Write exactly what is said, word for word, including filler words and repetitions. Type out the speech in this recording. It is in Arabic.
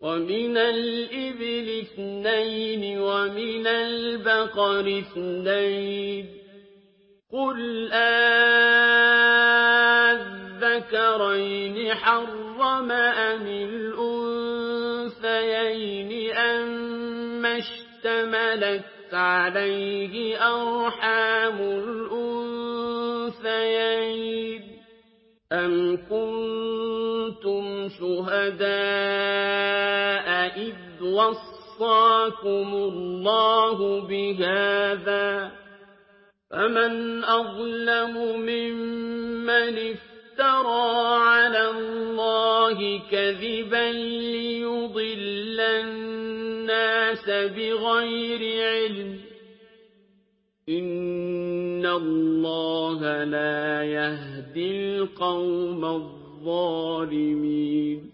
ومن الإبل اثنين ومن البقر اثنين قل آذكرين حرم أم الأنثيين أما اشتملت عليه أرحام الأنثيين أم كنتم شهداء إذ وصاكم الله بهذا فمن أظلم ممن افترى على الله كذبا ليضل الناس بغير علم إن الله لا يهدي القوم الظالمين